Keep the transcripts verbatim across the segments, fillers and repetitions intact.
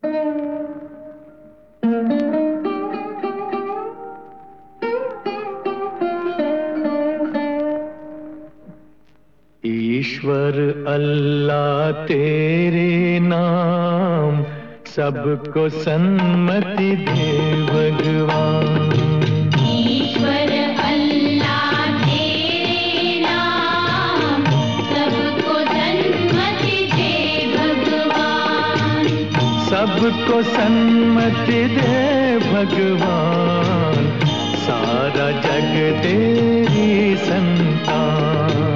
ईश्वर अल्लाह तेरे नाम सबको सन्मति दे भगवान। ईश्वर अल्लाह तेरे नाम सबको सन्मति दे भगवान। सबको सन्मति दे भगवान, सारा जग तेरी संतान।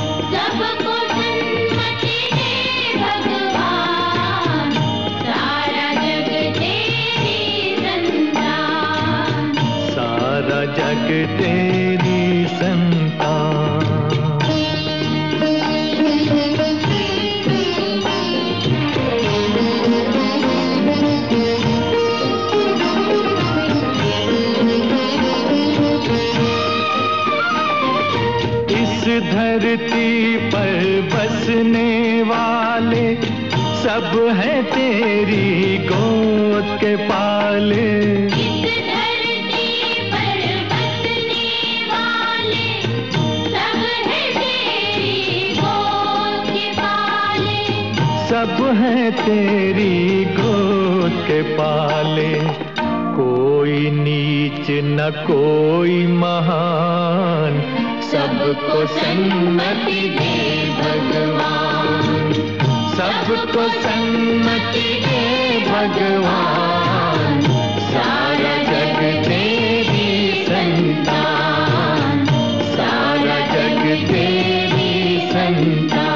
जग तेरी संतान। इस धरती पर बसने वाले सब हैं तेरी गोद के पाले। सब हैं तेरी गोद के पाले, कोई नीच न कोई महान, सबको सन्मति दे भगवान। सबको सन्मति दे भगवान, सारा जग तेरी संतान। सारा जग तेरी संतान।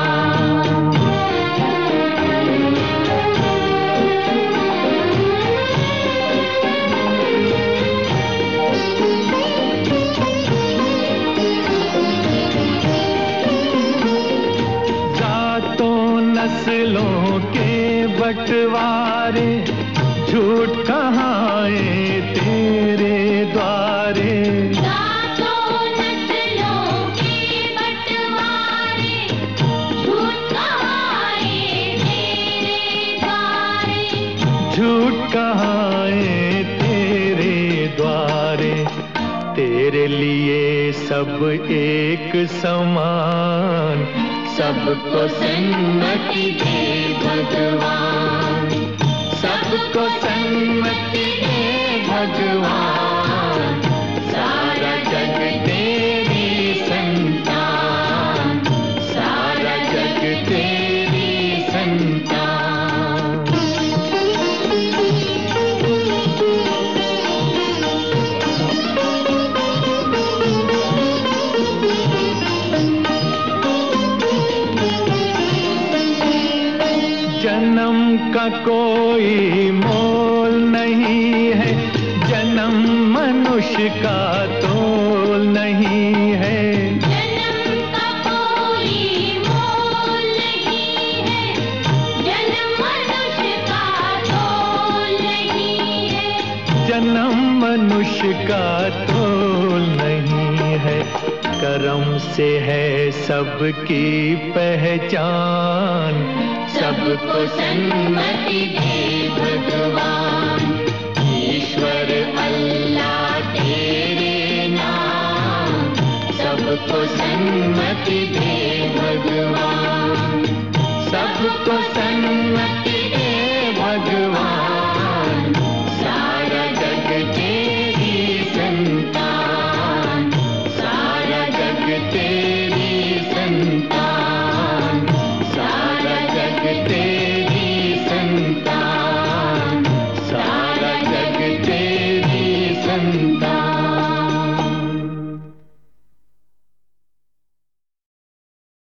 नस्लों के बंटवारे झूठ कहाए तेरे द्वारे। जातों नस्लों के बंटवारे झूठ कहाए तेरे द्वारे। झूठ कहाए तेरे द्वारे, तेरे लिए सब एक समान। सबको सन्मति दे भगवान। सबको सन्मति दे भगवान, सारा जग तेरी संतान। सारा जग तेरी संतान। जन्म का कोई मोल नहीं है, जन्म मनुष्य का तोल नहीं है। जन्म का कोई मोल नहीं है, जन्म मनुष्य का तोल नहीं है। जन्म मनुष्य का तोल नहीं है, कर्म से है सबकी पहचान। सबको सन्मति दे भगवान। ईश्वर अल्लाह तेरे नाम सबको सन्मति दे भगवान। सबको सन्मति दे भगवान, सारा जग तेरी संतान। सारा जग तेरी संतान। सारा जग तेरी संतान। सारा जग तेरी संतान।